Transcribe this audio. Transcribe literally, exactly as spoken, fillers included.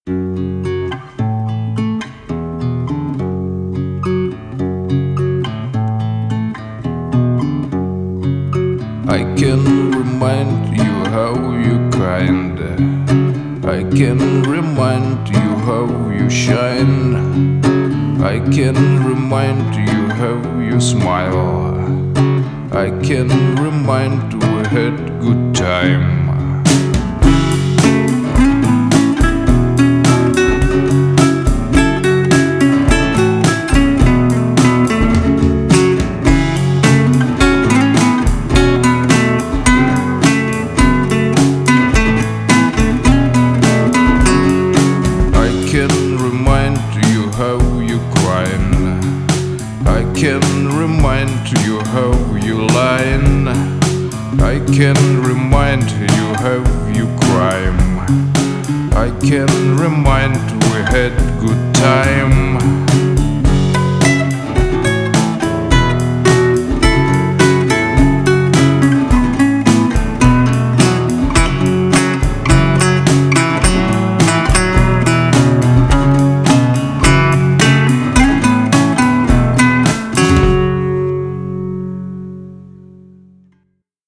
I can remind you how you kind. I can remind you how you shine. I can remind you how you smile. I can remind we had good time. I can remind you how you lying. I can remind you how you crime. I can remind we had good time.